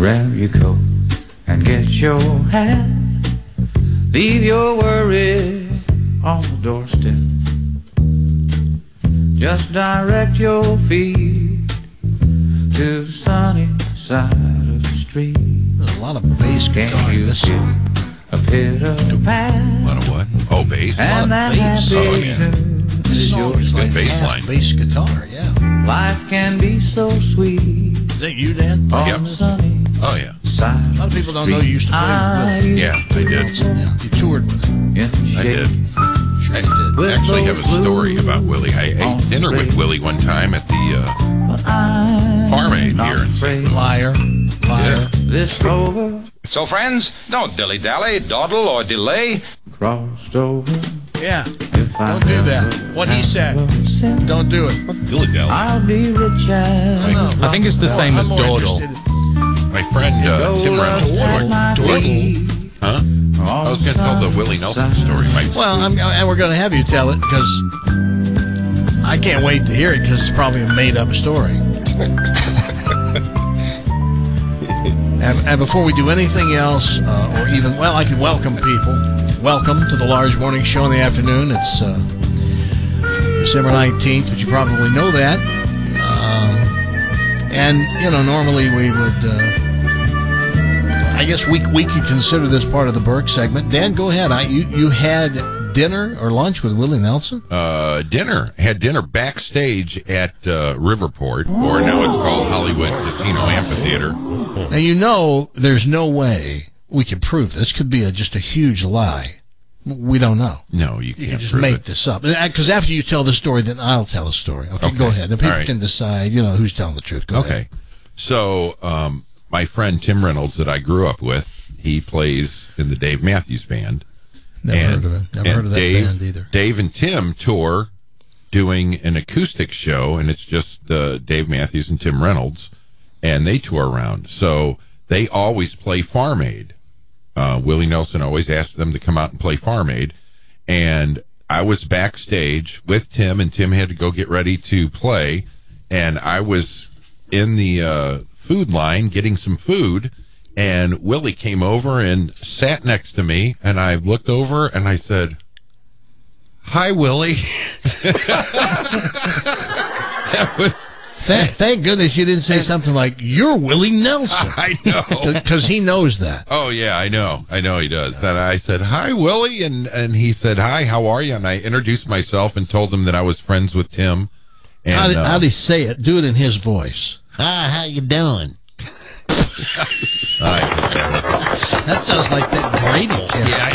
Grab your coat and get your hat. Leave your worries on the doorstep. Just direct your feet to the sunny side of the street. There's a lot of bass guitar in this song. A pit of pat. A lot of what? Oh, bass. And that bass. Oh, yeah. This song is like bass half line. bass guitar, yeah. Life can be so sweet. Is that you, Dan? On Yep. the sunny Oh, yeah. side. A lot of people don't know you used to play with Willie. Yeah, I did. Yeah, you toured with him. I did. I actually have a story about Willie. I ate dinner with Willie one time at the Farm Aid here in St. Liar. This rover So, friends, don't dilly-dally, dawdle, or delay. crossed over. Yeah. If I Don't do that. never What he said. have a cent, Don't do it. What's dilly-dally? I'll be rich as I think it's the same as I'm more dawdle. interested My friend Tim Reynolds. Huh? I was going to tell the Willie Nelson story. Well, and we're going to have you tell it because I can't wait to hear it because it's probably a made-up story. And before we do anything else, or even, well, I could welcome people. Welcome to the Large Morning Show in the afternoon. It's December 19th, but you probably know that. And, you know, normally we would, I guess we could consider this part of the Burke segment. Dan, go ahead. You had dinner or lunch with Willie Nelson? Had dinner backstage at Riverport, or now it's called Hollywood Casino Amphitheater. Now, you know there's no way we can prove this. Could be just a huge lie. We don't know. No, you You can't can just prove make it. this up. Because after you tell the story, then I'll tell a story. Okay, go ahead. Then people All right. can decide, you know, who's telling the truth. Go Okay. ahead. So, my friend Tim Reynolds that I grew up with, he plays in the Dave Matthews Band. Never And- heard of it. Never and heard of that Dave, band either. Dave and Tim tour doing an acoustic show, and it's just Dave Matthews and Tim Reynolds, and they tour around. So they always play Farm Aid. Willie Nelson always asked them to come out and play Farm Aid, and I was backstage with Tim, and Tim had to go get ready to play, and I was in the food line getting some food, and Willie came over and sat next to me, and I looked over and I said, "Hi, Willie." That was. Thank goodness you didn't say something like, "You're Willie Nelson." I know. Because he knows that. Oh, yeah, I know he does. And I said, "Hi, Willie," and he said, "Hi, how are you?" And I introduced myself and told him that I was friends with Tim. And, How did he say it? Do it in his voice. Hi, how you doing? That sounds like that Grady kid. Yeah,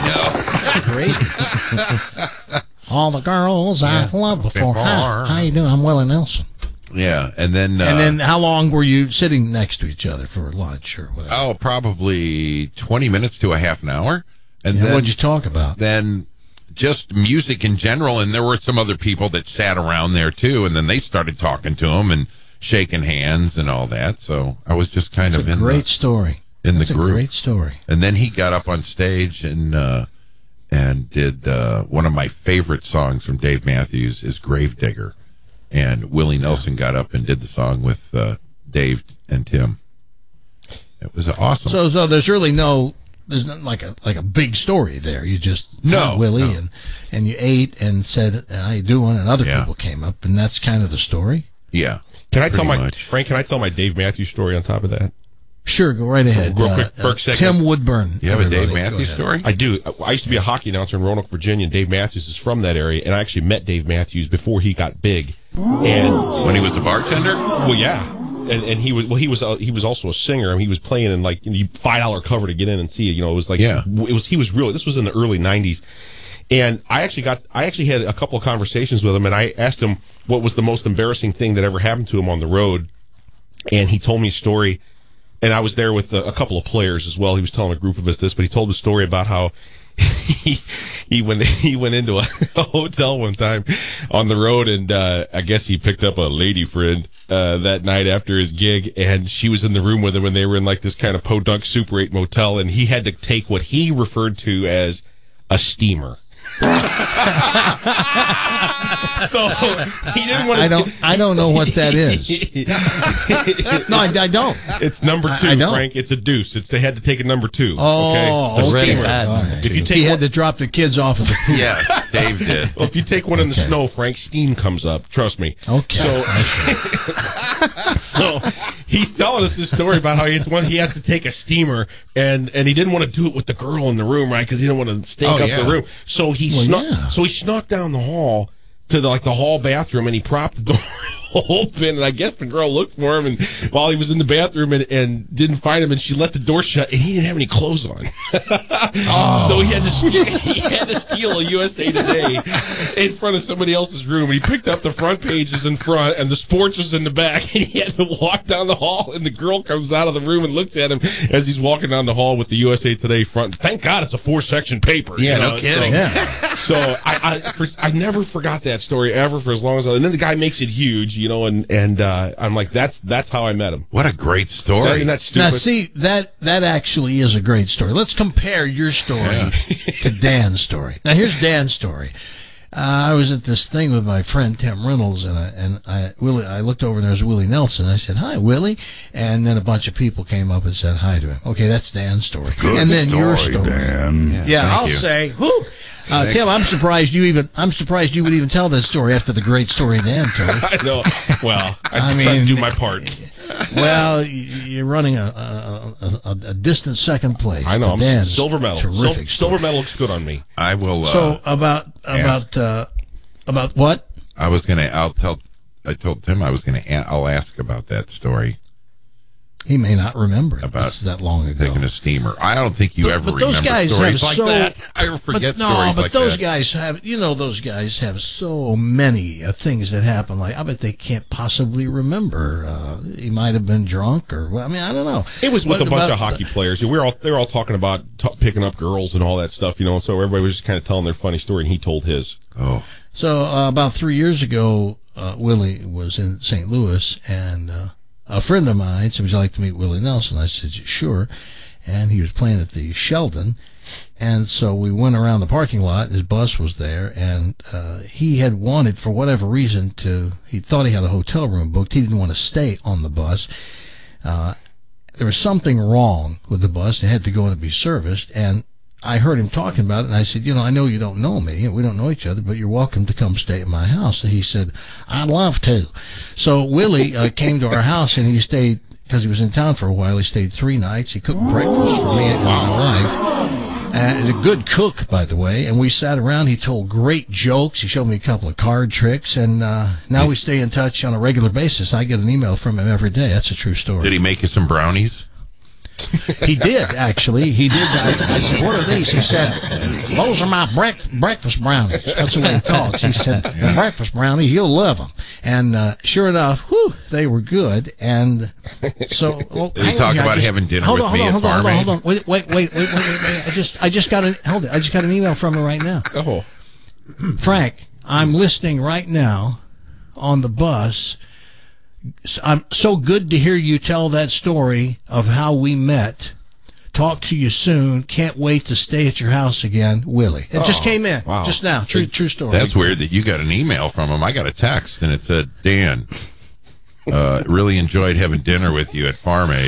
I know. Grady. All the girls I've loved before. Hi, how you doing? I'm Willie Nelson. Yeah, and then And then how long were you sitting next to each other for lunch or whatever? probably 20 minutes to a half an hour. And And then what'd you talk about? then just music in general, and there were some other people that sat around there too, and then they started talking to him and shaking hands and all that. So I was just kind That's of a in great story. in That's the a group. great story. And then he got up on stage and did one of my favorite songs from Dave Matthews is Gravedigger. And Willie Nelson got up and did the song with Dave and Tim. It was awesome. So there's really there's not like a big story there. You just had Willie no. and you ate and said how you doing, and other Yeah. people came up, and that's kind of the story. Yeah. Can I tell Pretty my much. Frank? Can I tell my Dave Matthews story on top of that? Sure, go right ahead. Real quick, Burke segment. Tim Woodburn. You have a Dave everybody. Go Matthews ahead. story? I do. I used to be a hockey announcer in Roanoke, Virginia, and Dave Matthews is from that area, and I actually met Dave Matthews before he got big. And When he was the bartender? well, yeah, and he was also a singer. I mean, he was playing in like $5 cover to get in and see it. You know, it was like he was really. This was in the early '90s. And I actually had a couple of conversations with him, and I asked him what was the most embarrassing thing that ever happened to him on the road, and he told me a story. And I was there with a couple of players as well. He was telling a group of us this, but he told a story about how he went into a hotel one time on the road, and I guess he picked up a lady friend that night after his gig, and she was in the room with him, and they were in like this kind of podunk Super 8 motel, and he had to take what he referred to as a steamer. So he didn't want to. I don't know what that is. No, I don't. It's number 2, I don't. Frank. It's a deuce. They had to take a number 2. Oh, okay. It's a okay. steamer. If you take he had to drop the kids off at the pool. Yeah, Dave did. Well, if you take one in the snow, Frank, steam comes up. Trust me. Okay. So he's telling us this story about how he has to take a steamer, and he didn't want to do it with the girl in the room, right? Because he didn't want to stink up the room. So he snuck down the hall to the hall bathroom, and he propped the door open, and I guess the girl looked for him, and while he was in the bathroom and didn't find him, and she let the door shut, and he didn't have any clothes on. So he had to steal a USA Today in front of somebody else's room, and he picked up the front pages in front, and the sports was in the back, and he had to walk down the hall, and the girl comes out of the room and looks at him as he's walking down the hall with the USA Today front. Thank God it's a 4-section paper. Yeah, no kidding. So I never forgot that story ever for as long as and then the guy makes it huge, and I'm like, that's how I met him. What a great story. Isn't that stupid? Now, see, that actually is a great story. Let's compare your story to Dan's story. Now, here's Dan's story. I was at this thing with my friend Tim Reynolds, and I looked over and there was Willie Nelson. I said, "Hi, Willie," and then a bunch of people came up and said hi to him. Okay, that's Dan's story. Good and then your story, Dan. Yeah, I'll say, whew. Tim, I'm surprised you would even tell that story after the great story Dan told. I know. Well, I tried to do my part. Well, you're running a distant second place. I know. I'm Dan's silver medal. Terrific. Silver medal looks good on me. I will. So about what? I told Tim I'll ask about that story. He may not remember it. About it's that long ago. Taking a steamer. I don't think you ever remember stories like that. I forget stories like that. But those guys have, those guys have so many things that happen. Like, I bet they can't possibly remember. He might have been drunk, or I don't know. It was with a bunch of hockey players. They were all talking about picking up girls and all that stuff, So everybody was just kind of telling their funny story, and he told his. Oh. So about 3 years ago, Willie was in St. Louis, and a friend of mine said, "Would you like to meet Willie Nelson?" I said, "Sure." And he was playing at the Sheldon, and so we went around the parking lot. His bus was there, and he had wanted, for whatever reason, he thought he had a hotel room booked. He didn't want to stay on the bus. There was something wrong with the bus. It had to go in and be serviced, and I heard him talking about it, and I said, I know you don't know me, we don't know each other, but you're welcome to come stay at my house. And he said, "I'd love to." So Willie came to our house, and he stayed, because he was in town for a while, he stayed 3 nights. He cooked breakfast for me and my wife. A good cook, by the way, and we sat around. He told great jokes. He showed me a couple of card tricks, and now we stay in touch on a regular basis. I get an email from him every day. That's a true story. Did he make you some brownies? He did, actually. He did. I said, "What are these?" He said, "Those are my breakfast brownies." That's the way he talks. He said, "Breakfast brownies, you'll love them." And sure enough, they were good. And so, did he talk about having dinner with me at Farm Aid? Hold on. Wait. I just got an email from her right now. Oh, Frank, I'm listening right now on the bus. I'm so good to hear you tell that story of how we met. Talk to you soon. Can't wait to stay at your house again, Willie. It just came in just now. True story. That's weird that you got an email from him. I got a text, and it said, "Dan, really enjoyed having dinner with you at Farm Aid."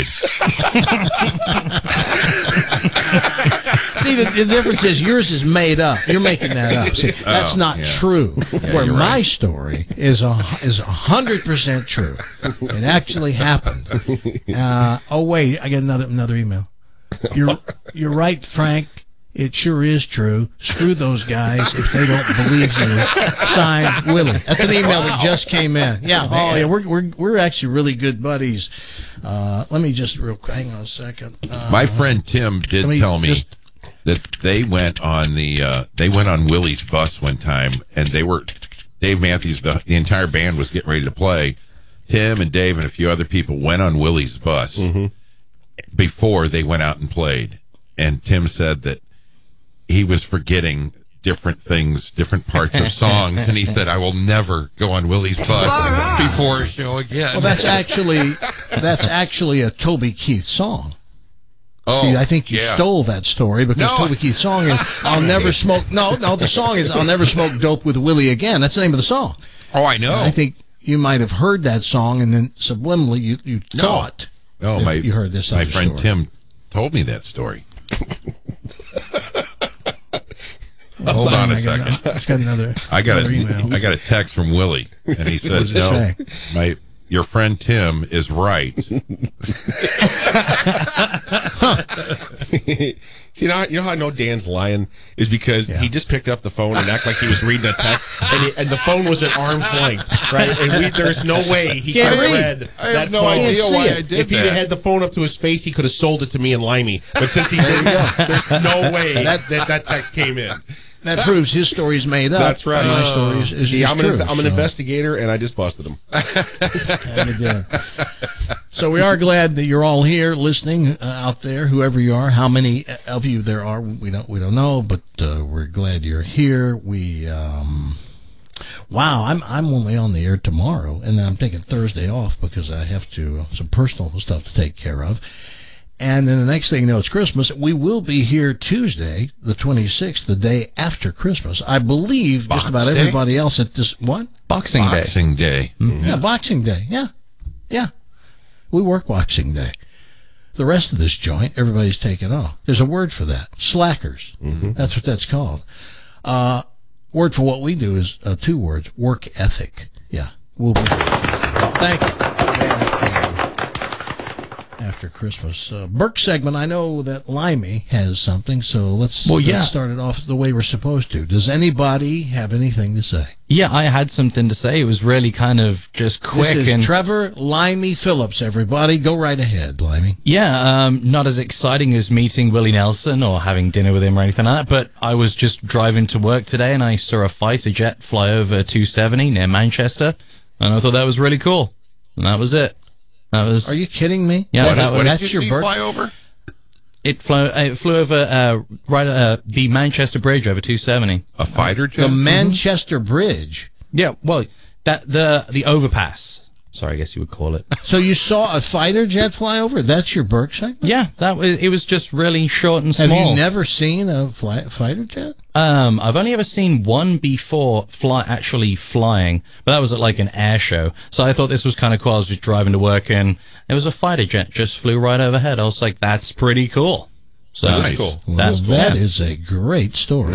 See, the difference is yours is made up. You're making that up. See, that's not true. Where my story is 100% true. It actually happened. Wait, I got another email. You're right, Frank. It sure is true. Screw those guys if they don't believe you. Signed, Willie. That's an email that just came in. Yeah. Oh, yeah. We're actually really good buddies. Let me just hang on a second. My friend Tim did tell me that they went on Willie's bus one time, and Dave Matthews, the entire band was getting ready to play. Tim and Dave and a few other people went on Willie's bus before they went out and played. And Tim said that he was forgetting different things, different parts of songs, and he said, "I will never go on Willie's bus before a show again." Well, that's actually a Toby Keith song. Oh, see, I think you stole that story because Toby Keith's song is "I'll Never Smoke." No, the song is "I'll Never Smoke Dope with Willie Again." That's the name of the song. Oh, I know. And I think you might have heard that song, and then subliminally you thought you heard this. My friend story. Tim told me that story. Hold on a second. It's got another. I got email. I got a text from Willie, and he says, "No, your friend Tim is right." See, you know how I know Dan's lying is because he just picked up the phone and acted like he was reading a text, and the phone was at arm's length, right? And there's no way he could have read I that have no phone. idea why I did If he had the phone up to his face, he could have sold it to me and Limey. But since he didn't, there's no way that text came in. That proves his story's made up. That's right. My story is I'm true. I'm an investigator, and I just busted him. So we are glad that you're all here listening out there, whoever you are. How many of you there are, we don't know, but we're glad you're here. I'm only on the air tomorrow, and then I'm taking Thursday off because I have some personal stuff to take care of. And then the next thing you know, it's Christmas. We will be here Tuesday, the 26th, the day after Christmas. I believe just about everybody else at this, what? Boxing Day. Mm-hmm. Yeah, Boxing Day. Yeah. We work Boxing Day. The rest of this joint, everybody's taking off. There's a word for that. Slackers. Mm-hmm. That's what that's called. Word for what we do is 2 words. Work ethic. Yeah. We'll be here. Thank you. After Christmas. Burke segment, I know that Limey has something, so let's start it off the way we're supposed to. Does anybody have anything to say? Yeah, I had something to say. It was really kind of just quick. This is Trevor Limey Phillips, everybody. Go right ahead, Limey. Yeah, not as exciting as meeting Willie Nelson or having dinner with him or anything like that, but I was just driving to work today and I saw a fighter jet fly over 270 near Manchester, and I thought that was really cool. And that was it. Are you kidding me? Yeah, that's your bird. Fly over? It flew over the Manchester Bridge over 270. A fighter jet? The Manchester Bridge. Yeah, well, the overpass. Sorry, I guess you would call it. So you saw a fighter jet fly over? That's your Burke segment? Yeah, it was just really short and small. Have you never seen a fighter jet? I've only ever seen one before actually flying, but that was at like an air show. So I thought this was kind of cool. I was just driving to work and it was a fighter jet just flew right overhead. I was like, that's pretty cool. So nice. That's cool. Well, that is a great story.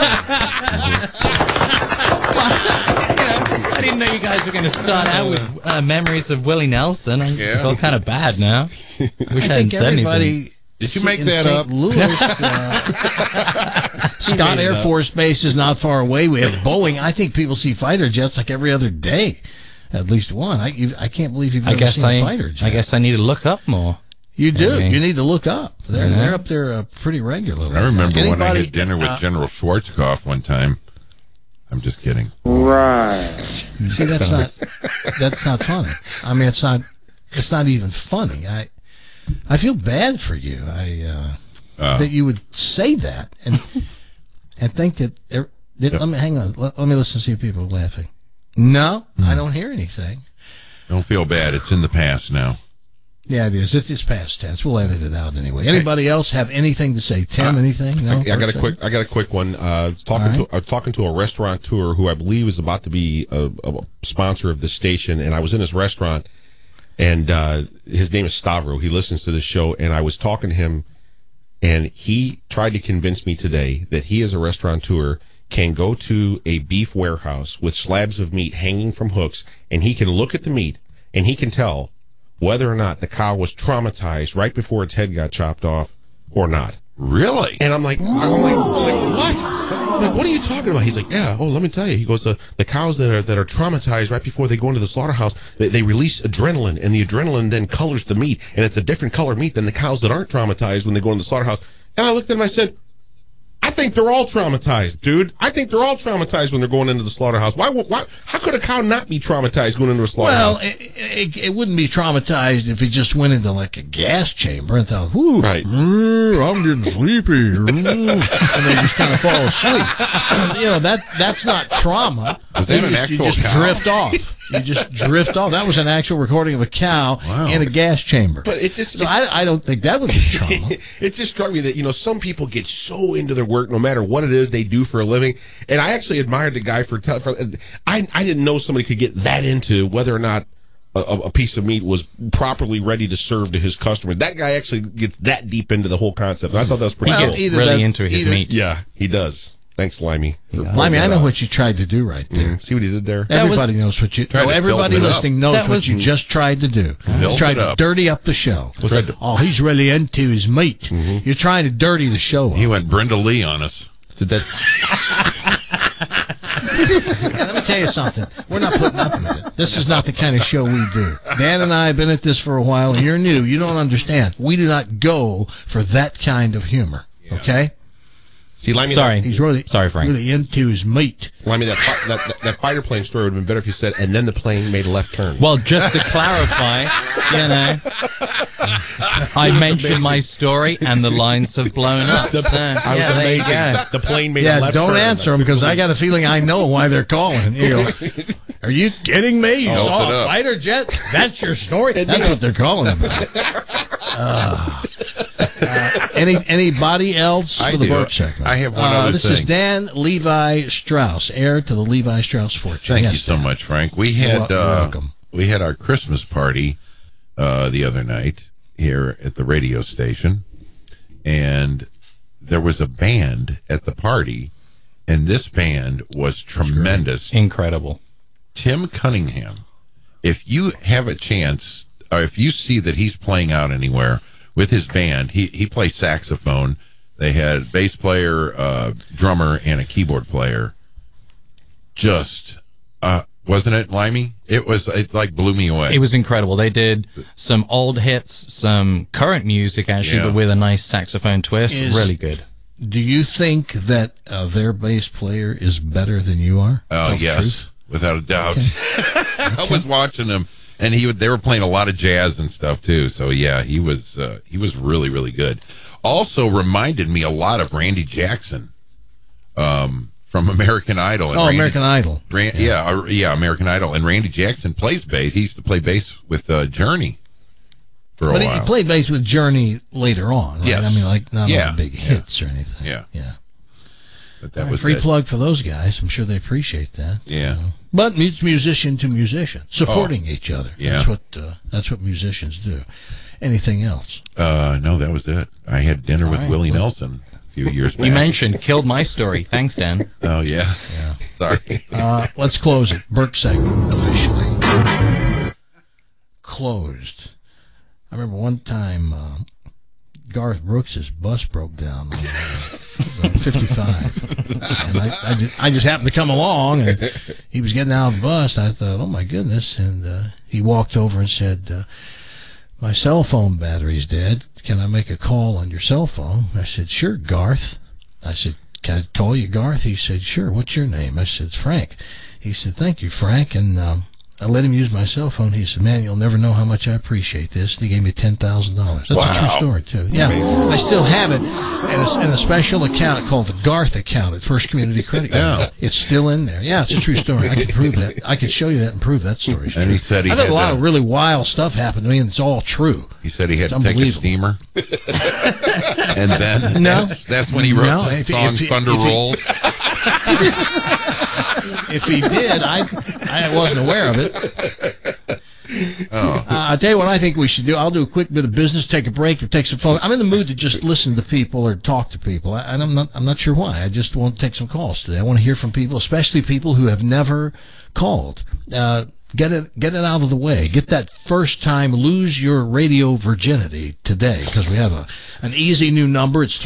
I didn't know you guys were going to start out with memories of Willie Nelson. I feel kind of bad now. Wish I hadn't said anything. Did you make that up? Louis, Scott Air Force Base is not far away. We have Boeing. I think people see fighter jets like every other day. At least one. I can't believe you've never seen a fighter jet. I guess I need to look up more. You do. You need to look up. They're up there pretty regularly. I remember when I had dinner with General Schwarzkopf one time. I'm just kidding. Right. See, that's not funny. I mean, it's not even funny. I feel bad for you. That you would say that and think that. Let me hang on. Let me listen to see if people are laughing. No, I don't hear anything. Don't feel bad. It's in the past now. Yeah, it is. It's past tense. We'll edit it out anyway. Anybody else have anything to say? Tim, anything? No. I got a quick one. I was talking to a restaurateur who I believe is about to be a sponsor of the station, and I was in his restaurant, and his name is Stavro. He listens to the show, and I was talking to him, and he tried to convince me today that he, as a restaurateur, can go to a beef warehouse with slabs of meat hanging from hooks, and he can look at the meat, and he can tell whether or not the cow was traumatized right before its head got chopped off or not. Really? And I'm like, what? Like, what are you talking about? He's like, yeah. Oh, let me tell you. He goes, the cows that are traumatized right before they go into the slaughterhouse, they release adrenaline, and the adrenaline then colors the meat, and it's a different color meat than the cows that aren't traumatized when they go into the slaughterhouse. And I looked at him, I said, I think they're all traumatized, dude. I think they're all traumatized when they're going into the slaughterhouse. Why? How could a cow not be traumatized going into a slaughterhouse? Well, it wouldn't be traumatized if he just went into like a gas chamber and thought, "Whoo, right. I'm getting sleepy," and they just kind of fall asleep. That's not trauma. Is that an actual you just cow? drift off. You just drift off. That was an actual recording of a cow in a gas chamber. But it's just, so I don't think that would be trauma. It just struck me that, some people get so into their work no matter what it is they do for a living. And I actually admired the guy I didn't know somebody could get that into whether or not a piece of meat was properly ready to serve to his customers. That guy actually gets that deep into the whole concept. And I thought that was pretty cool. He gets really into his meat. Yeah, he does. Thanks, Limey. Limey, I know what you tried to do right there. See what he did there? Everybody knows what you. Everybody listening knows what you just tried to do. You tried to dirty up the show. He's really into his meat. Mm-hmm. You're trying to dirty the show up. He went Brenda Lee on us. Did that? Let me tell you something. We're not putting up with it. This is not the kind of show we do. Dan and I have been at this for a while, and you're new. You don't understand. We do not go for that kind of humor. Okay? See, Limey, he's really Frank. Really into his meat. Limey, that fighter plane story would have been better if you said, and then the plane made a left turn. Well, just to clarify, I mentioned my story, and the lines have blown up. There you go. The plane made a left turn. Don't answer them, because I got a feeling I know why they're calling. Are you kidding me? You saw a fighter jet? That's your story? That's what they're calling about. Anybody else for the Burke segment? I have one other this thing. This is Dan Levi Strauss, heir to the Levi Strauss fortune. Thank you so much, Frank. We had welcome. We had our Christmas party the other night here at the radio station, and there was a band at the party, and this band was tremendous. Incredible. Tim Cunningham. If you have a chance, or if you see that he's playing out anywhere with his band, he plays saxophone. They had bass player, drummer, and a keyboard player. Just, wasn't it, Limey? It like blew me away. It was incredible. They did some old hits, some current music, actually, but with a nice saxophone twist. Really good. Do you think that their bass player is better than you are? Oh, yes, without a doubt. Okay. I was watching him. And they were playing a lot of jazz and stuff too. So yeah, he was really, really good. Also reminded me a lot of Randy Jackson, from American Idol. And American Idol. American Idol. And Randy Jackson plays bass. He used to play bass with Journey for a while. But he played bass with Journey later on, right? Yes. I mean, like not all big hits or anything. Yeah. But that was was free plug for those guys. I'm sure they appreciate that. Yeah. But it's musician to musician, supporting each other. Yeah. That's what musicians do. Anything else? No, that was it. I had dinner with Willie Nelson a few years back. You mentioned Killed My Story. Thanks, Dan. Oh, yeah. Sorry. Let's close it. Burke segment officially closed. I remember one time Garth Brooks' bus broke down on 55, and I just happened to come along, and he was getting out of the bus. I thought, oh my goodness, and he walked over and said, my cell phone battery's dead. Can I make a call on your cell phone? I said, sure, Garth. I said, can I call you, Garth? He said, sure. What's your name? I said, Frank. He said, thank you, Frank, and I let him use my cell phone. He said, man, you'll never know how much I appreciate this. And he gave me $10,000. That's a true story, too. Yeah, I still have it in a special account called the Garth account at First Community Credit Union. Yeah. It's still in there. Yeah, it's a true story. I can prove that. I can show you that and prove that story. And he said I've had a lot of really wild stuff happen to me, and it's all true. He said he had to take a steamer. And then that's when he wrote the song Thunder Rolls. If he did, I wasn't aware of it. I'll tell you what I think we should do. I'll do a quick bit of business, take a break, or take some phone. I'm in the mood to just listen to people or talk to people. And I'm not sure why. I just want to take some calls today. I want to hear from people, especially people who have never called. Get it out of the way. Get that first time lose your radio virginity today, because we have an easy new number. It's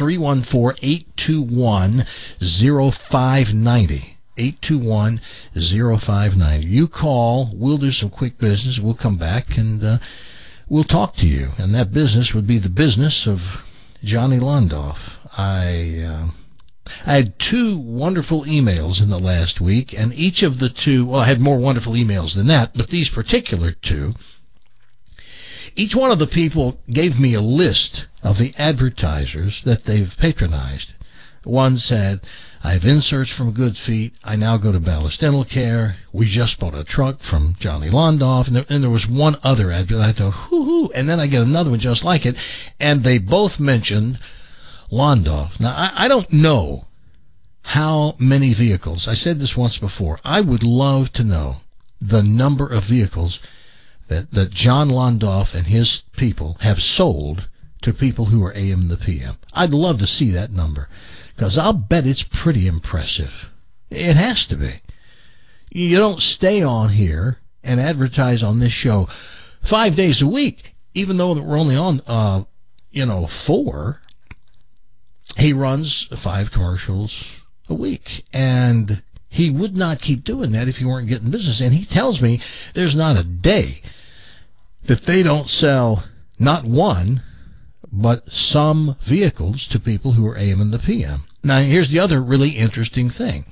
314-821-0590. 821-0590. You call, we'll do some quick business, we'll come back, and we'll talk to you. And that business would be the business of Johnny Londoff. I had two wonderful emails in the last week, and each of the two, well, I had more wonderful emails than that, but these particular two, each one of the people gave me a list of the advertisers that they've patronized. One said, I have inserts from Good Feet. I now go to Ballast Dental Care. We just bought a truck from Johnny Londoff. And there was one other ad, and I thought, hoo-hoo. And then I get another one just like it. And they both mentioned Londoff. Now, I don't know how many vehicles. I said this once before. I would love to know the number of vehicles that John Londoff and his people have sold to people who are AM and the PM. I'd love to see that number, because I'll bet it's pretty impressive. It has to be. You don't stay on here and advertise on this show 5 days a week, even though we're only on, 4. He runs 5 commercials a week, and he would not keep doing that if he weren't getting business. And he tells me there's not a day that they don't sell not one, but some vehicles to people who are AM and the PM. Now, here's the other really interesting thing.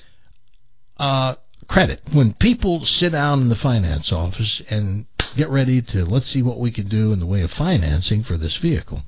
Credit. When people sit down in the finance office and get ready to, let's see what we can do in the way of financing for this vehicle,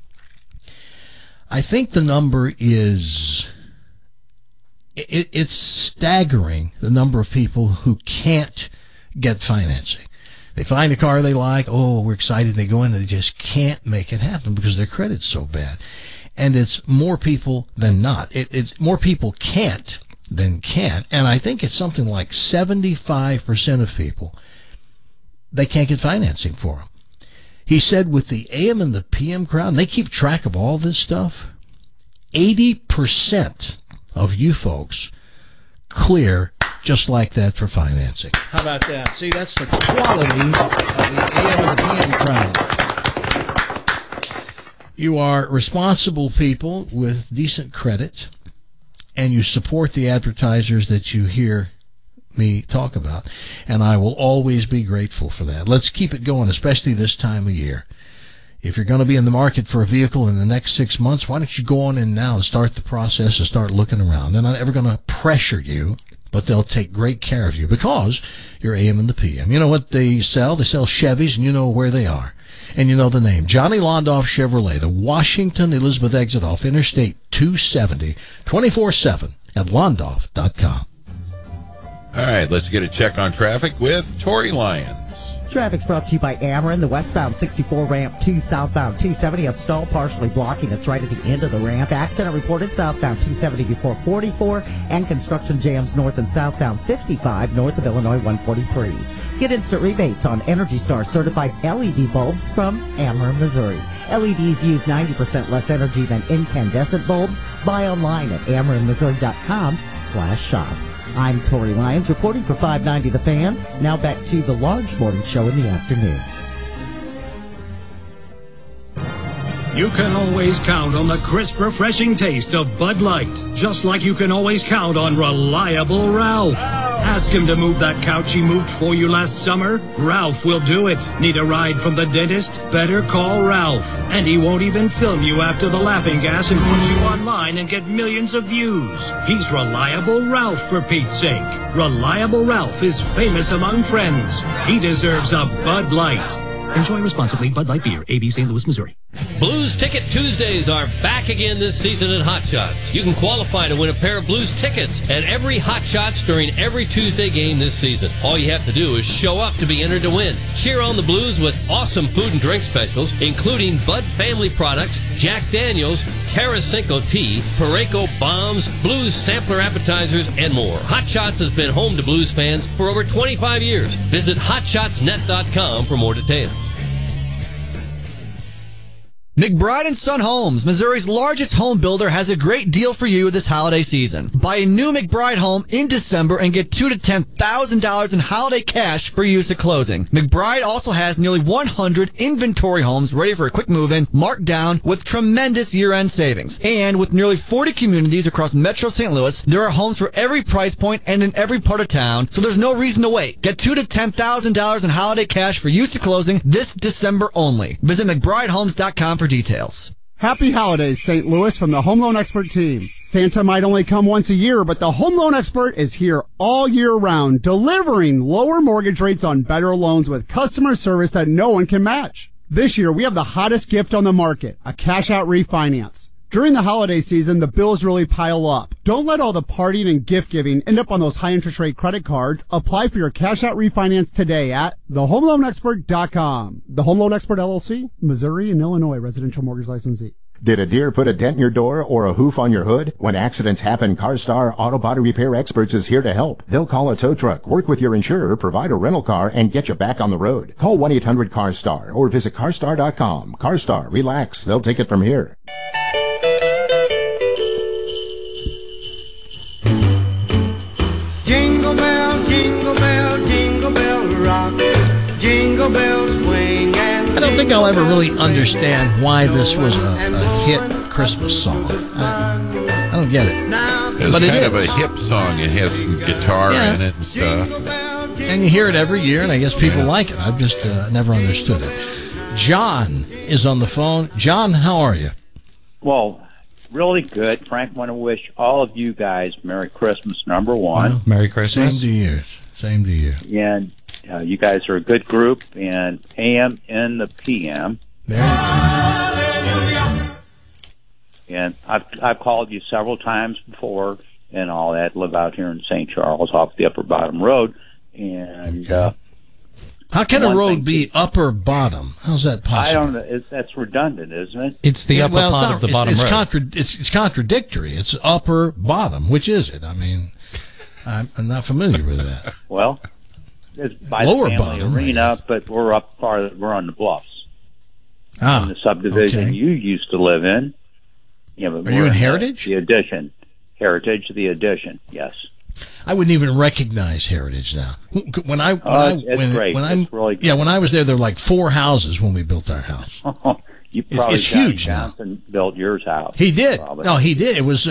I think the number is, it's staggering, the number of people who can't get financing. They find a car they like, oh, we're excited, they go in and they just can't make it happen because their credit's so bad. And it's more people than not. It's more people can't than can. And I think it's something like 75% of people, they can't get financing for them. He said with the AM and the PM crowd, and they keep track of all this stuff, 80% of you folks clear just like that for financing. How about that? See, that's the quality of the AM and the PM crowd. You are responsible people with decent credit, and you support the advertisers that you hear me talk about, and I will always be grateful for that. Let's keep it going, especially this time of year. If you're going to be in the market for a vehicle in the next 6 months, why don't you go on in now and start the process and start looking around. They're not ever going to pressure you, but they'll take great care of you because you're AM and the PM. You know what they sell? They sell Chevys, and you know where they are. And you know the name. Johnny Londoff Chevrolet, the Washington Elizabeth exit off Interstate 270, 24/7 at londoff.com. All right, let's get a check on traffic with Tori Lyons. Traffic's brought to you by Ameren. The westbound 64 ramp to southbound 270. A stall partially blocking. It's right at the end of the ramp. Accident reported southbound 270 before 44. And construction jams north and southbound 55 north of Illinois 143. Get instant rebates on Energy Star certified LED bulbs from Ameren, Missouri. LEDs use 90% less energy than incandescent bulbs. Buy online at amerenmissouri.com/shop. I'm Tori Lyons reporting for 590 The Fan. Now back to the Large Morning Show in the afternoon. You can always count on the crisp, refreshing taste of Bud Light, just like you can always count on reliable Ralph. Ask him to move that couch he moved for you last summer. Ralph will do it. Need a ride from the dentist? Better call Ralph. And he won't even film you after the laughing gas and put you online and get millions of views. He's Reliable Ralph, for Pete's sake. Reliable Ralph is famous among friends. He deserves a Bud Light. Enjoy responsibly. Bud Light Beer, AB St. Louis, Missouri. Blues Ticket Tuesdays are back again this season at Hot Shots. You can qualify to win a pair of Blues tickets at every Hot Shots during every Tuesday game this season. All you have to do is show up to be entered to win. Cheer on the Blues with awesome food and drink specials, including Bud Family products, Jack Daniels, Terra Cinco Tea, Pareco Bombs, Blues sampler appetizers, and more. Hot Shots has been home to Blues fans for over 25 years. Visit hotshotsnet.com for more details. McBride & Son Homes, Missouri's largest home builder, has a great deal for you this holiday season. Buy a new McBride home in December and get $2,000 to $10,000 in holiday cash for use at closing. McBride also has nearly 100 inventory homes ready for a quick move-in, marked down with tremendous year-end savings. And with nearly 40 communities across Metro St. Louis, there are homes for every price point and in every part of town, so there's no reason to wait. Get $2,000 to $10,000 in holiday cash for use at closing this December only. Visit McBrideHomes.com for details. Happy holidays, St. Louis, from the Home Loan Expert team. Santa might only come once a year, but the Home Loan Expert is here all year round, delivering lower mortgage rates on better loans with customer service that no one can match. This year, we have the hottest gift on the market, a cash-out refinance. During the holiday season, the bills really pile up. Don't let all the partying and gift giving end up on those high interest rate credit cards. Apply for your cash out refinance today at thehomeloanexpert.com. The Home Loan Expert LLC, Missouri and Illinois residential mortgage licensee. Did a deer put a dent in your door or a hoof on your hood? When accidents happen, CarStar Auto Body Repair Experts is here to help. They'll call a tow truck, work with your insurer, provide a rental car, and get you back on the road. Call 1-800-CARSTAR or visit carstar.com. CarStar, relax. They'll take it from here. Jingle bell, jingle bell, jingle bell rock. Jingle bells swing and I don't think I'll ever really understand why this was a hit Christmas song. I don't get it. It's but kind it of a hip song. It has some guitar in it and stuff. And you hear it every year, and I guess people like it. I've just never understood it. John is on the phone. John, how are you? Well, really good. Frank, want to wish all of you guys Merry Christmas, number one. Well, Merry Christmas. Same to you. Same to you. And you guys are a good group, and AM in the PM. And I've called you several times before and all that. Live out here in St. Charles off the Upper Bottom Road. And how can a road be upper bottom? How's that possible? I don't know. That's redundant, isn't it? It's the upper part of the bottom road. It's contradictory. It's upper bottom. Which is it? I mean, I'm not familiar with that. Well, it's by Lower the family bottom, arena, but we're up farther. We're on the bluffs. Ah, in the subdivision you used to live in. Yeah, but are you in Heritage? The Addition. Heritage, the Addition, yes. I wouldn't even recognize Heritage now. When I was there were like 4 houses when we built our house. You probably it's Johnny huge Johnson built yours house. He did. Probably. No, he did. It was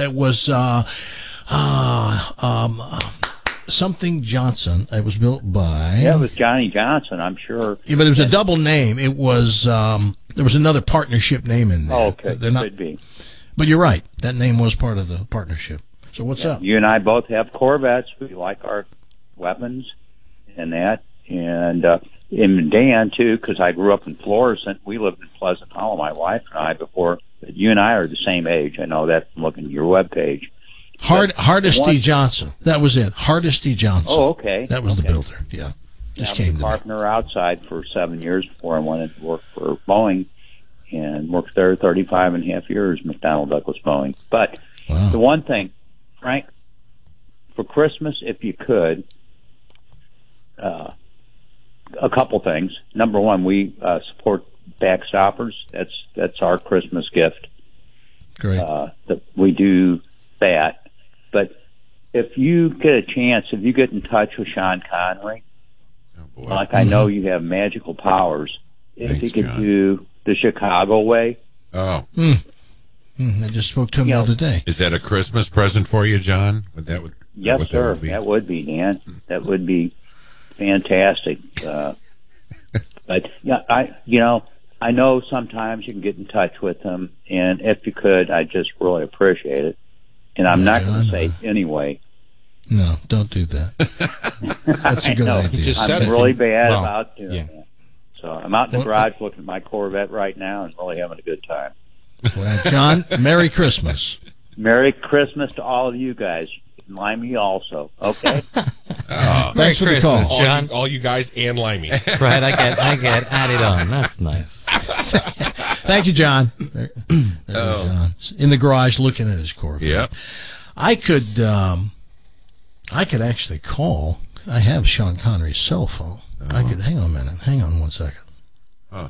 something Johnson. It was built by. Yeah, it was Johnny Johnson, I'm sure. Yeah, but it was a double name. It was there was another partnership name in there. Oh, okay, could be. But you're right. That name was part of the partnership. So what's up? You and I both have Corvettes. We like our weapons and that. And Dan, too, because I grew up in Florissant. We lived in Pleasant Hollow, my wife and I, before. But you and I are the same age. I know that from looking at your webpage. Hardesty Johnson. That was it. Hardesty Johnson. Oh, okay. That was the builder. Yeah. Just came to me. I was a carpenter outside for 7 years before I went to work for Boeing. And worked there 35 and a half years, McDonnell Douglas Boeing. But the one thing, Frank, for Christmas, if you could, a couple things. Number one, we support Backstoppers. That's our Christmas gift. Great. We do that. But if you get a chance, if you get in touch with Sean Connery, I know you have magical powers, if you could do the Chicago way. Oh. I just spoke to him the other day. Is that a Christmas present for you, John? Yes, sir. That would be, Dan. That would be fantastic. But yeah, I know sometimes you can get in touch with them, and if you could, I'd just really appreciate it. And I'm not going to say anyway. No, don't do that. That's a good idea. I'm really bad about doing that. So I'm out in the garage looking at my Corvette right now and really having a good time. Well, John, Merry Christmas. Merry Christmas to all of you guys. Limey also. Okay? Thanks for the call. John. All you guys and Limey. Right, I get added on. That's nice. Thank you, John. There John. In the garage looking at his Corvette. Yep. I could actually call. I have Sean Connery's cell phone. I could hang on a minute. Hang on 1 second. Huh.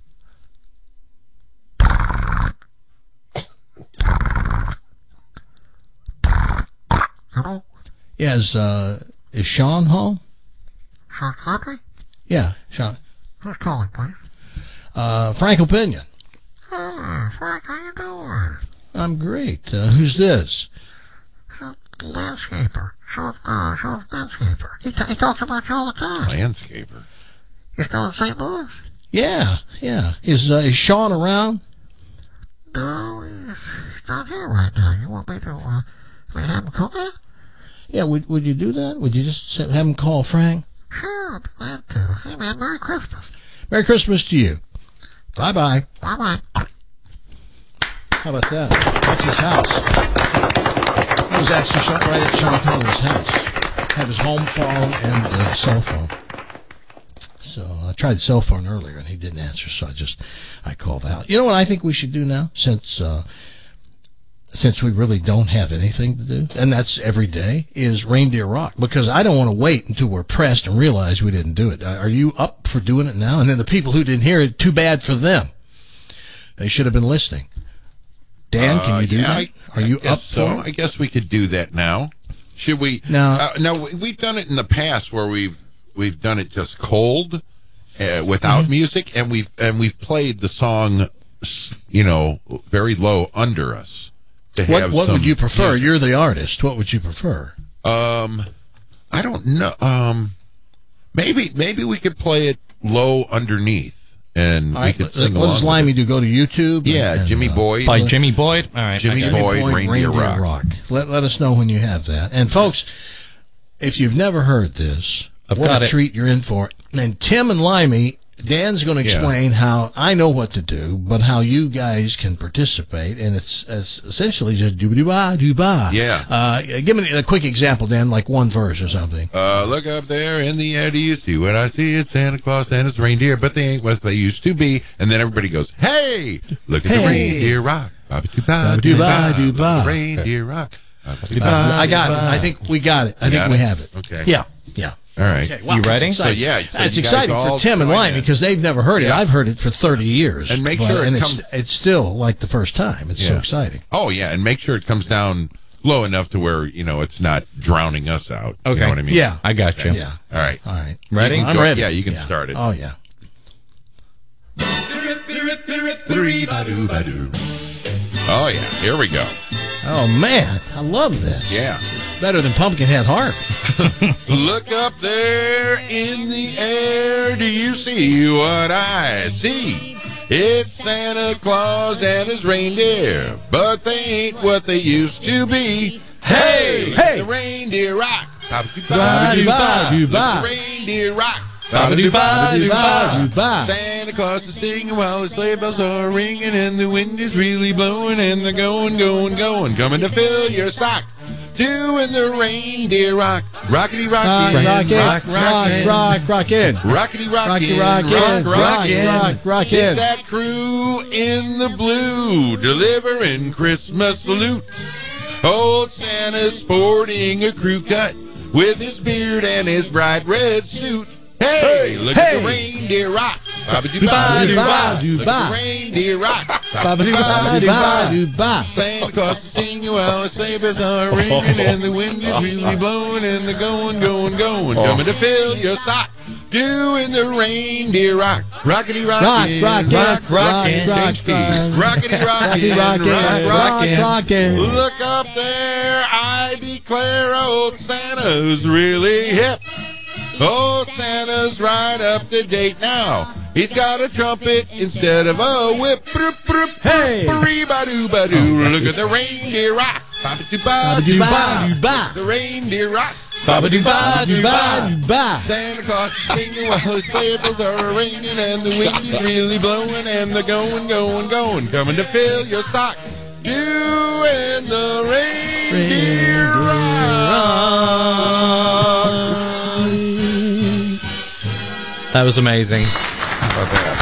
Hello? Yeah, is Sean home? Sean Connery? Yeah, Sean. Who's calling, please? Frank Opinion. Frank, how you doing? I'm great. Who's this? Landscaper. Sean's landscaper. He talks about you all the time. Landscaper. You still in St. Louis? Yeah. Is Sean around? No, he's not here right now. You want me to have him call you? Yeah, would you do that? Would you just have him call Frank? Sure, I'd be glad to. Hey, man, Merry Christmas. Merry Christmas to you. Bye-bye. Bye-bye. How about that? That's his house. He was actually shot right at Sean Connery's house. Had his home phone and cell phone. So I tried the cell phone earlier and he didn't answer, so I called out. You know what I think we should do now, since we really don't have anything to do, and that's every day, is Reindeer Rock, because I don't want to wait until we're pressed and realize we didn't do it. Are you up for doing it now? And then the people who didn't hear it, too bad for them. They should have been listening. Dan, can you do that? Are you up for it? I guess we could do that now. Should we? No. No, we've done it in the past where we've done it just cold, without music, and we've played the song, very low under us. What would you prefer? Music. You're the artist. What would you prefer? I don't know. Maybe we could play it low underneath. And we could sing along. What does Limey do? Go to YouTube? Yeah, Jimmy Boyd. By Jimmy Boyd? All right. Jimmy Boyd, Reindeer Rock. Let us know when you have that. And, folks, if you've never heard this, what a treat you're in for. And Tim and Limey, Dan's going to explain how I know what to do, but how you guys can participate. And it's essentially just doo-ba-doo-ba. Yeah. Give me a quick example, Dan, like one verse or something. Look up there in the air, do you see what I see? It's Santa Claus and his reindeer, but they ain't what they used to be. And then everybody goes, hey, look at the reindeer rock. Ba-ba-doo-ba-doo-ba. Reindeer rock. I got it. I think we got it. I think we have it. Okay. Yeah. All right. Okay, wow, you ready? So it's exciting for Tim and Limey because they've never heard it. I've heard it for 30 years. And make sure it's still like the first time. It's so exciting. Oh yeah, and make sure it comes down low enough to where it's not drowning us out. Okay. You know what I mean? Yeah, I got you. Yeah. All right. Ready? I'm ready. Yeah, you can start it. Oh yeah. Oh yeah. Here we go. Oh man, I love this. Yeah. Better than Pumpkinhead Harvey. Look up there in the air, do you see what I see? It's Santa Claus and his reindeer, but they ain't what they used to be. Hey, the reindeer rock. Ba-ba-doo-ba-doo-ba. The reindeer rock. Ba-ba-doo-ba-doo-ba. Santa Claus is singing while the sleigh bells are ringing and the wind is really blowing and they're going, coming to fill your sock. Doing the reindeer rock, rockety rockin', rockin', rockin', rockety rockin', rockin'. Get that crew in the blue, delivering Christmas salute. Old Santa's sporting a crew cut with his beard and his bright red suit. Hey, look at the reindeer rock. Ba-ba-doo-ba-doo-ba. Reindeer rock. Ba-ba-doo-ba-doo-ba. Santa Claus is singing while the sleigh bells are ringing and the wind is really blowing and they're going, coming to fill your sock. Doing the reindeer rock, rockety rockin', rockin', rockety rockin'. Look up there, I declare old Santa's really hip. Oh, Santa's right up to date now. He's got a trumpet instead of a whip. Hey! Ba-doo-ba-doo. Look at the reindeer rock. Ba-ba-doo-ba-doo-ba. The reindeer rock. Ba-ba-doo-ba-doo-ba. Santa Claus is singing while his sleigh bells are ringing and the wind is really blowing and they're going, coming to fill your sock. Doing the reindeer rock. That was amazing. How about that?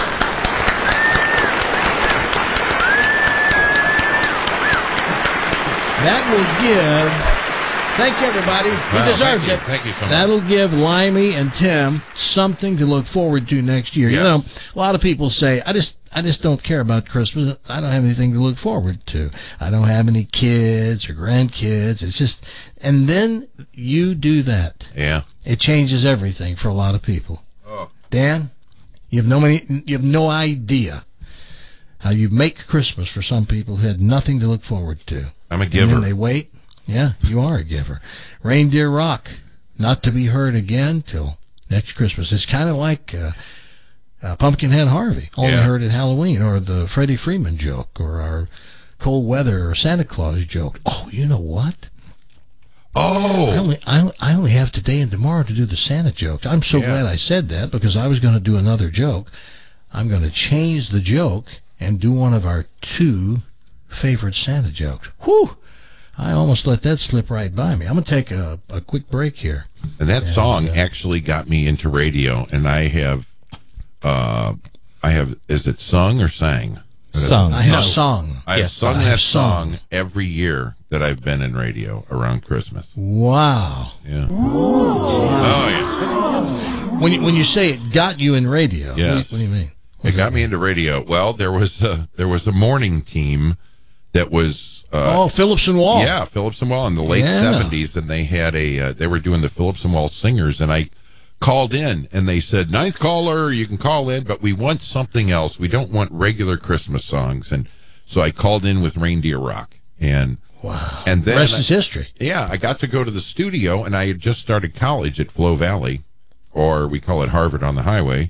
That will give. Thank you, everybody. He deserves it. Thank you so much. That'll give Limey and Tim something to look forward to next year. Yes. You know, a lot of people say, I just don't care about Christmas. I don't have anything to look forward to. I don't have any kids or grandkids. It's just, and then you do that. Yeah. It changes everything for a lot of people. Oh. Dan, you have no idea how you make Christmas for some people who had nothing to look forward to. I'm a giver. And then they wait. Yeah, you are a giver. Reindeer Rock, not to be heard again till next Christmas. It's kind of like Pumpkinhead Harvey, only heard at Halloween, or the Freddie Freeman joke, or our cold weather or Santa Claus joke. Oh, you know what? Oh, I only have today and tomorrow to do the Santa joke. I'm so glad I said that, because I was going to do another joke. I'm going to change the joke and do one of our two favorite Santa jokes. Whew! I almost let that slip right by me. I'm going to take a quick break here. And that song actually got me into radio, and I have, is it sung or sang? Sung. I have sung. I have sung that song every year that I've been in radio around Christmas. Wow. Yeah. Oh, yeah. When you say it got you in radio, yes. What do you mean? It got me into radio. Well, there was a morning team that was Phillips and Wall. Yeah, Phillips and Wall in the late 70s, and they had they were doing the Phillips and Wall Singers, and I called in, and they said, "Ninth caller, you can call in, but we want something else. We don't want regular Christmas songs." And so I called in with Reindeer Rock, and wow, and then rest is history. Yeah, I got to go to the studio, and I had just started college at Flow Valley, or we call it Harvard on the Highway,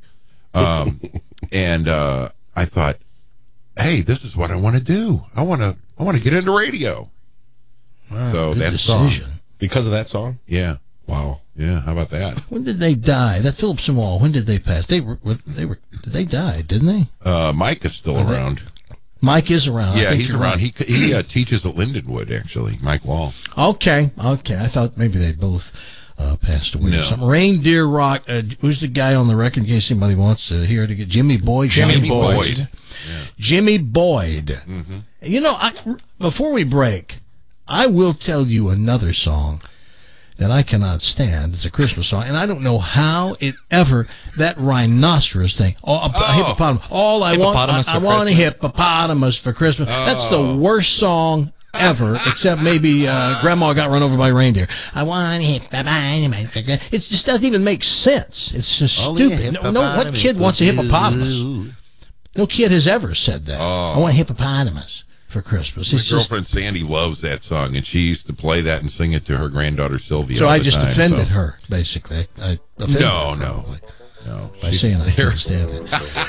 and I thought, hey, this is what I want to do. I want to get into radio. Wow, so good that decision. song. Because of that song? Yeah. Wow. Yeah, how about that? When did they die? That Phillips and Wall, when did they pass? They died, didn't they? Mike is still around. Mike is around. Yeah, I think he's you're around. right. He teaches at Lindenwood, actually, Mike Wall. Okay. I thought maybe they both passed away or something. Reindeer Rock, who's the guy on the record in case anybody wants to hear it again? Jimmy Boyd. Jimmy Boyd. Yeah. Jimmy Boyd. Mm-hmm. You know, before we break, I will tell you another song that I cannot stand. It's a Christmas song, and I don't know how it ever, that rhinoceros thing, hippopotamus. I want a hippopotamus for Christmas. That's the worst song ever, except maybe Grandma got run over by a reindeer. I want a hippopotamus for Christmas. It just doesn't even make sense. It's just stupid. No, what kid wants a hippopotamus? No kid has ever said that. I want a hippopotamus for Christmas. My girlfriend Sandy loves that song, and she used to play that and sing it to her granddaughter Sylvia. So I just offended her, basically. I offended her. No. By saying I can't stand it.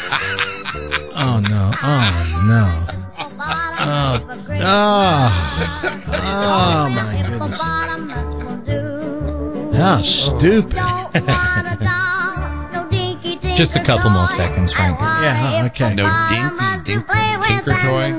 Oh no! Oh my goodness! How stupid! Just a couple more seconds, Frank. Yeah, okay. No dinky tinker toy.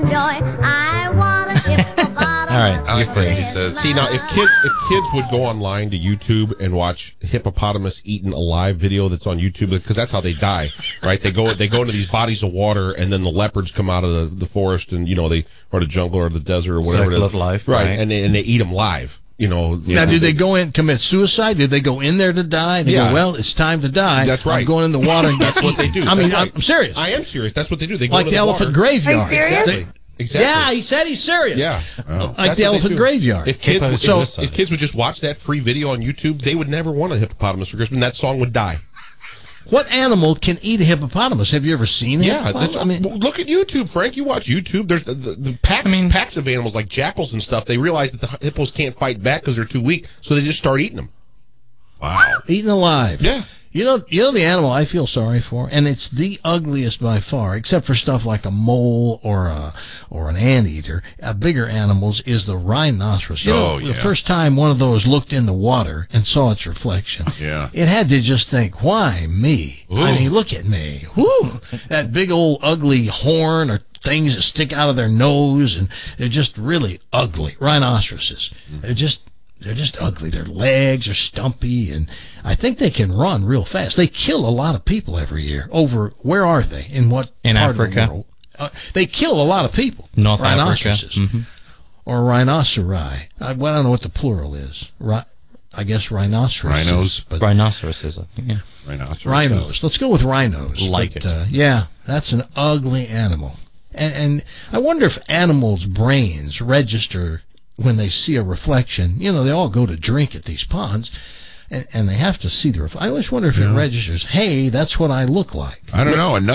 All right, you're free. He says, see, now if kids would go online to YouTube and watch hippopotamus eaten alive video that's on YouTube, because that's how they die, right? They go into these bodies of water, and then the leopards come out of the forest, and they or the jungle or the desert or whatever Circle it is, of life, right? And they eat them live. Now, do they go in and commit suicide? Do they go in there to die? They go, well, it's time to die. That's right. I'm going in the water. And that's what they do. I mean, right. I'm serious. I am serious. That's what they do. They go like to the elephant water. Graveyard. Are you serious? Exactly. Yeah, he said he's serious. Yeah. Like that's the elephant graveyard. If kids would just watch that free video on YouTube, they would never want a hippopotamus for Christmas, and that song would die. What animal can eat a hippopotamus? Have you ever seen it? Yeah, look at YouTube, Frank. You watch YouTube. There's the packs of animals like jackals and stuff. They realize that the hippos can't fight back because they're too weak, so they just start eating them. Wow. Eaten alive. Yeah. You know the animal I feel sorry for, and it's the ugliest by far, except for stuff like a mole or an anteater. Bigger animals is the rhinoceros. The first time one of those looked in the water and saw its reflection, it had to just think, why me? Ooh. I mean, look at me. Woo! That big old ugly horn or things that stick out of their nose, and they're just really ugly. Rhinoceroses. They're just ugly. Their legs are stumpy, and I think they can run real fast. They kill a lot of people every year. Where are they? In what in part Africa? Of the world? They kill a lot of people. North rhinoceroses. Africa. Or rhinoceri. I don't know what the plural is. I guess rhinoceroses. Rhinos. But rhinoceroses, I think, yeah. Rhinos. Let's go with rhinos. It. Yeah, that's an ugly animal. And I wonder if animals' brains register when they see a reflection. They all go to drink at these ponds, and they have to see the reflection. I always wonder if it registers, hey, that's what I look like. I don't know.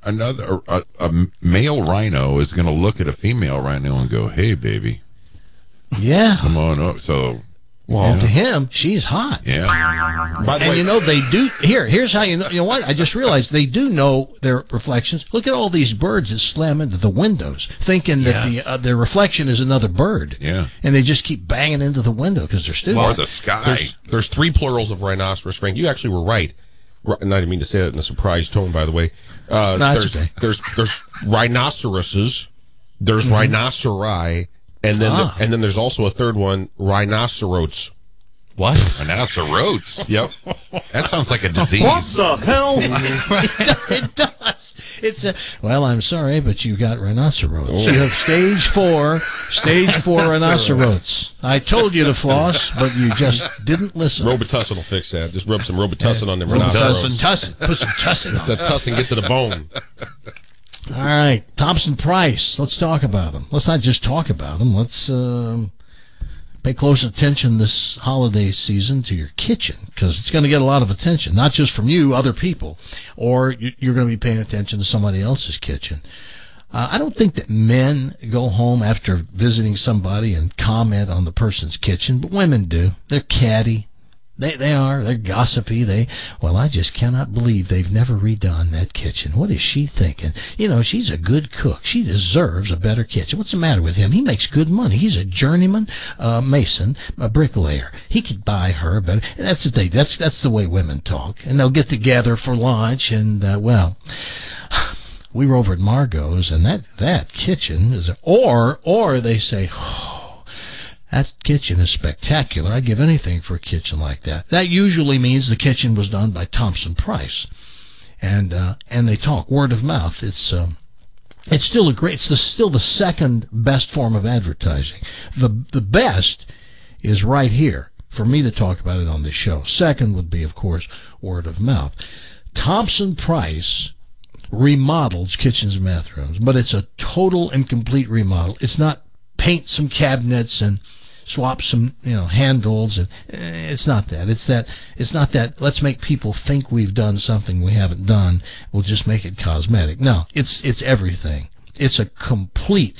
A male rhino is going to look at a female rhino and go, hey, baby. Yeah. Come on up. So... Well, to him, she's hot. Yeah. By the way, they do. Here's how you know. You know what? I just realized they do know their reflections. Look at all these birds that slam into the windows, thinking that their reflection is another bird. Yeah. And they just keep banging into the window because they're stupid. Or the sky. There's three plurals of rhinoceros, Frank. You actually were right. And I didn't mean to say that in a surprised tone, by the way. No, that's okay. There's rhinoceroses, There's rhinoceri, and then there's also a third one, rhinoceros. What? Rhinoceros? Yep. That sounds like a disease. What the hell? It does. It's well, I'm sorry, but you got rhinoceros. Oh. You have stage 4 rhinoceros. I told you to floss, but you just didn't listen. Robitussin will fix that. Just rub some Robitussin on them Put rhinoceros. some tussin on The tussin get to the bone. All right, Thompson Price. Let's talk about him. Let's not just talk about him. Let's pay close attention this holiday season to your kitchen, because it's going to get a lot of attention, not just from you, other people, or you're going to be paying attention to somebody else's kitchen. I don't think that men go home after visiting somebody and comment on the person's kitchen, but women do. They're catty. They're gossipy. I just cannot believe they've never redone that kitchen. What is she thinking? She's a good cook. She deserves a better kitchen. What's the matter with him? He makes good money. He's a journeyman mason, a bricklayer. He could buy her a better. That's the thing. That's the way women talk. And they'll get together for lunch and, we were over at Margot's, and that kitchen is, or they say, that kitchen is spectacular. I'd give anything for a kitchen like that. That usually means the kitchen was done by Thompson Price, and they talk word of mouth. It's still still the second best form of advertising. The best is right here for me to talk about it on this show. Second would be, of course, word of mouth. Thompson Price remodels kitchens and bathrooms, but it's a total and complete remodel. It's not paint some cabinets and swap some handles, and it's not that. It's not that let's make people think we've done something we haven't done. We'll just make it cosmetic. No, it's everything. It's a complete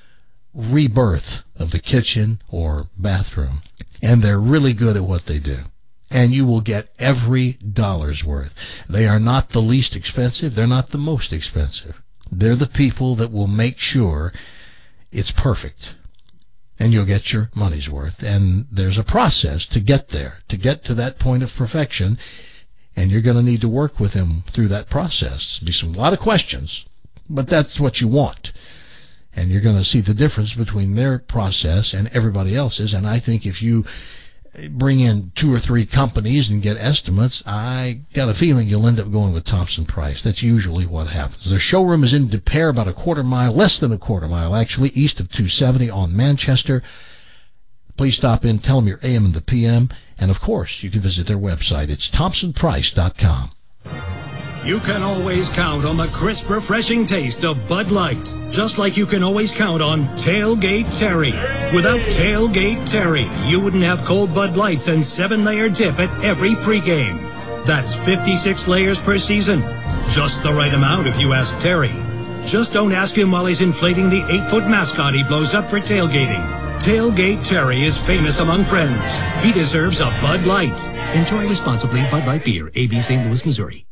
rebirth of the kitchen or bathroom, and they're really good at what they do. And you will get every dollar's worth. They are not the least expensive. They're not the most expensive. They're the people that will make sure it's perfect, and you'll get your money's worth. And there's a process to get there, to get to that point of perfection, and you're going to need to work with them through that process. There'll be a lot of questions, but that's what you want. And you're going to see the difference between their process and everybody else's. And I think if you bring in 2 or 3 companies and get estimates, I got a feeling you'll end up going with Thompson Price. That's usually what happens. Their showroom is in De Pere, about less than a quarter mile actually, east of 270 on Manchester. Please stop in, tell them you're AM and the PM, and of course you can visit their website. It's thompsonprice.com. You can always count on the crisp, refreshing taste of Bud Light, just like you can always count on Tailgate Terry. Without Tailgate Terry, you wouldn't have cold Bud Lights and 7-layer dip at every pregame. That's 56 layers per season. Just the right amount if you ask Terry. Just don't ask him while he's inflating the 8-foot mascot he blows up for tailgating. Tailgate Terry is famous among friends. He deserves a Bud Light. Enjoy responsibly. Bud Light Beer, AB St. Louis, Missouri.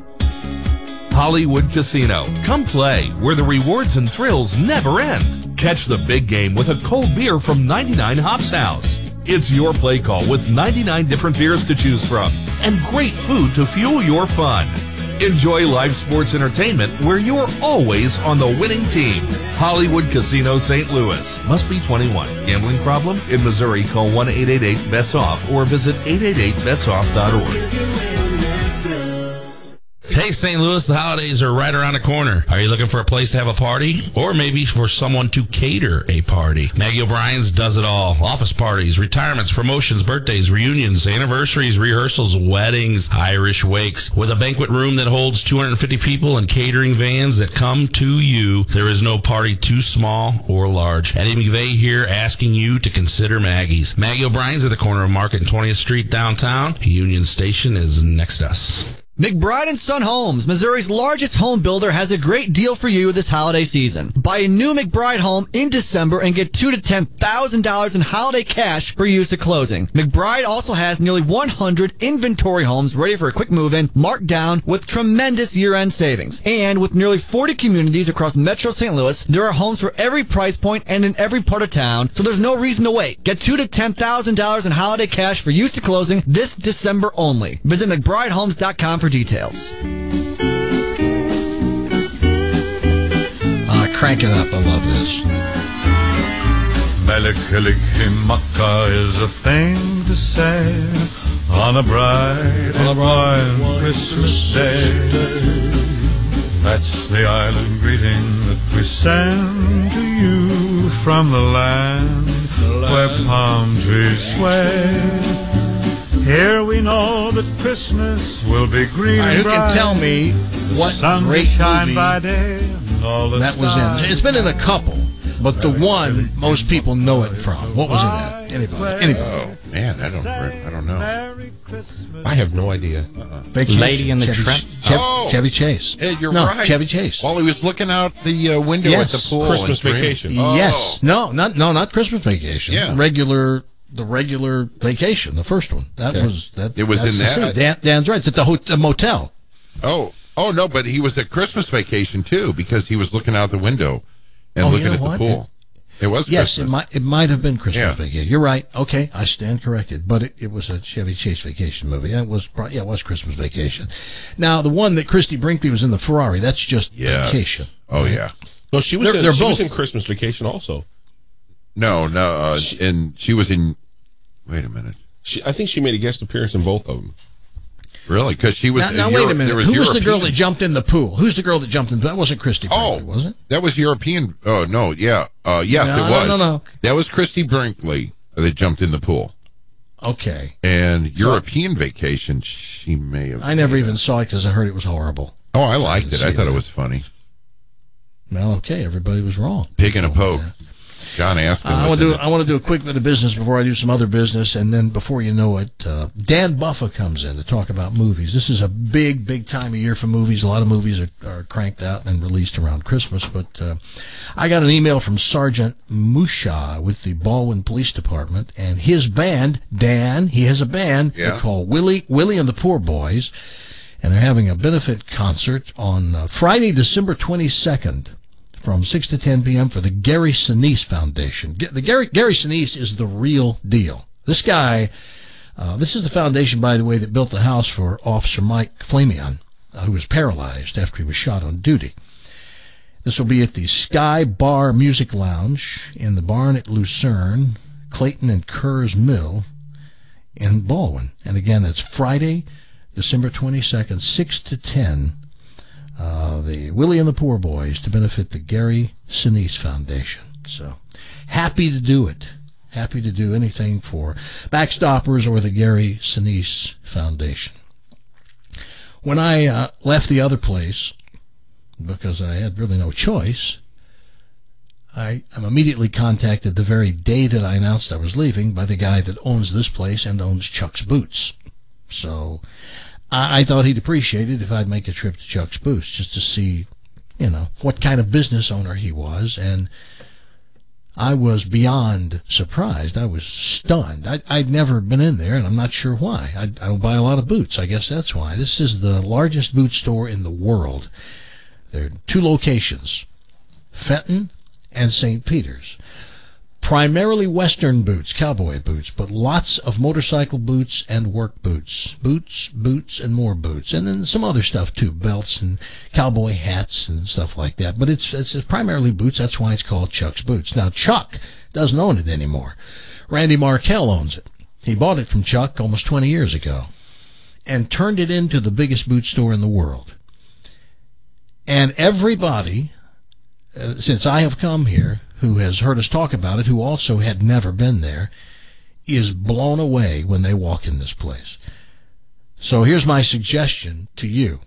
Hollywood Casino. Come play, where the rewards and thrills never end. Catch the big game with a cold beer from 99 Hops House. It's your play call with 99 different beers to choose from and great food to fuel your fun. Enjoy live sports entertainment where you're always on the winning team. Hollywood Casino St. Louis. Must be 21. Gambling problem? In Missouri, call 1-888-BETS-OFF or visit 888betsoff.org. Hey, St. Louis, the holidays are right around the corner. Are you looking for a place to have a party? Or maybe for someone to cater a party? Maggie O'Brien's does it all. Office parties, retirements, promotions, birthdays, reunions, anniversaries, rehearsals, weddings, Irish wakes. With a banquet room that holds 250 people and catering vans that come to you, there is no party too small or large. Eddie McVeigh here asking you to consider Maggie's. Maggie O'Brien's at the corner of Market and 20th Street downtown. Union Station is next to us. McBride & Son Homes, Missouri's largest home builder, has a great deal for you this holiday season. Buy a new McBride home in December and get $2,000 to $10,000 in holiday cash for use at closing. McBride also has nearly 100 inventory homes ready for a quick move-in, marked down with tremendous year-end savings. And with nearly 40 communities across Metro St. Louis, there are homes for every price point and in every part of town, so there's no reason to wait. Get $2,000 to $10,000 in holiday cash for use at closing this December only. Visit McBrideHomes.com for details. Crank it up. I love this. Melikilikimaka is a thing to say on a bright and white Christmas day. That's the island greeting that we send to you from the land where palm trees sway. Here we know that Christmas will be green and who bright. can tell me what great movie that was in? It's been in a couple, but the one most people know it from. What was it at? Anybody? Oh man, I don't know. I have no idea. Lady in the Tramp. Chevy Chase. You're no, right. Chevy Chase. While he was looking out the window at the pool. Christmas Vacation. Yes. No, not Christmas Vacation. Yeah. The regular Vacation, the first one. It was in that. Dan's right. It's at the motel. Oh no, but he was at Christmas Vacation too because he was looking out the window and looking at the pool. It was yes, Christmas. it might have been Christmas Vacation. You're right. Okay, I stand corrected. But it was a Chevy Chase Vacation movie. And it was Christmas Vacation. Now the one that Christy Brinkley was in the Ferrari, that's just Vacation. Oh yeah. No, she was. She was in Christmas Vacation also. No, and she was in. Wait a minute. I think she made a guest appearance in both of them. Really? Because she was. Now wait a minute. Who was the girl that jumped in the pool? Who's the girl that jumped in? That wasn't Christy Brinkley, was it? That was European. Oh no, yeah. Yes, it was. No. That was Christy Brinkley that jumped in the pool. Okay. And European Vacation, she may have. I never even saw it because I heard it was horrible. Oh, I liked it. I thought it was funny. Well, okay, everybody was wrong. Pig in a poke. John Astin. I want to do a quick bit of business before I do some other business, and then before you know it, Dan Buffa comes in to talk about movies. This is a big time of year for movies. A lot of movies are cranked out and released around Christmas, but I got an email from Sergeant Musha with the Baldwin Police Department, and his band, Dan, he has a band they call Willie and the Poor Boys, and they're having a benefit concert on Friday, December 22nd. From 6 to 10 p.m. for the Gary Sinise Foundation. The Gary Sinise is the real deal. This guy, this is the foundation, by the way, that built the house for Officer Mike Flamion, who was paralyzed after he was shot on duty. This will be at the Sky Bar Music Lounge in the barn at Lucerne, Clayton and Kerr's Mill in Baldwin. And again, it's Friday, December 22nd, 6 to 10. The Willie and the Poor Boys to benefit the Gary Sinise Foundation. So happy to do it. Happy to do anything for Backstoppers or the Gary Sinise Foundation. When I left the other place, because I had really no choice, I'm immediately contacted the very day that I announced I was leaving by the guy that owns this place and owns Chuck's Boots. So I thought he'd appreciate it if I'd make a trip to Chuck's Boots just to see, what kind of business owner he was. And I was beyond surprised. I was stunned. I'd never been in there, and I'm not sure why. I don't buy a lot of boots. I guess that's why. This is the largest boot store in the world. There are 2 locations, Fenton and St. Peter's. Primarily Western boots, cowboy boots, but lots of motorcycle boots and work boots. Boots, and more boots. And then some other stuff, too, belts and cowboy hats and stuff like that. But it's primarily boots. That's why it's called Chuck's Boots. Now, Chuck doesn't own it anymore. Randy Markell owns it. He bought it from Chuck almost 20 years ago and turned it into the biggest boot store in the world. And everybody, since I have come here, who has heard us talk about it, who also had never been there, is blown away when they walk in this place. So here's my suggestion to you.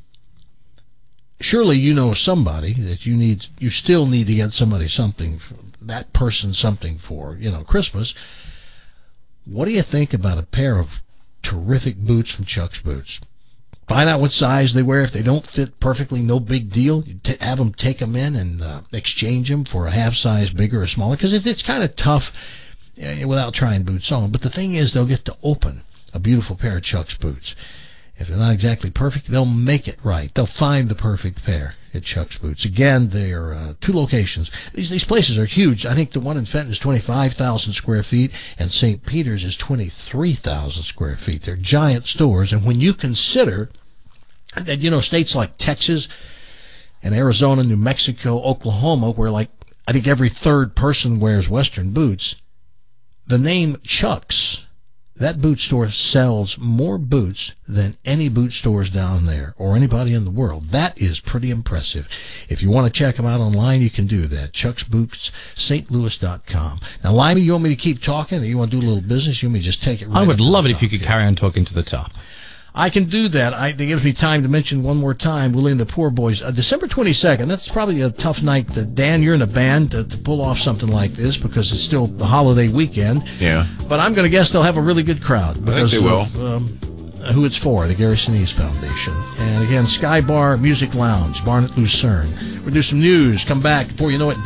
Surely you know somebody that you still need to get somebody something, that person something for, Christmas. What do you think about a pair of terrific boots from Chuck's Boots? Find out what size they wear. If they don't fit perfectly, no big deal. Have them take them in and exchange them for a half size bigger or smaller, because it's kind of tough without trying boots on. But the thing is, they'll get to open a beautiful pair of Chuck's Boots. If they're not exactly perfect, they'll make it right. They'll find the perfect pair at Chuck's Boots. Again, there are 2 locations. These places are huge. I think the one in Fenton is 25,000 square feet, and St. Peter's is 23,000 square feet. They're giant stores, and when you consider that, states like Texas and Arizona, New Mexico, Oklahoma, where like I think every third person wears Western boots, the name Chuck's, that boot store sells more boots than any boot stores down there or anybody in the world. That is pretty impressive. If you want to check them out online, you can do that. Chuck's Boots, stlouis.com. Now, Limey, you want me to keep talking, or you want to do a little business? You want me to just take it right I would love it top? if you could carry on talking to the top. I can do that. That gives me time to mention one more time, Willie and the Poor Boys. December 22nd, that's probably a tough night. Dan, you're in a band to pull off something like this because it's still the holiday weekend. Yeah. But I'm going to guess they'll have a really good crowd. Because I think they will. Who it's for, the Gary Sinise Foundation. And again, Sky Bar Music Lounge, Barnet Lucerne. We'll do some news. Come back before you know it.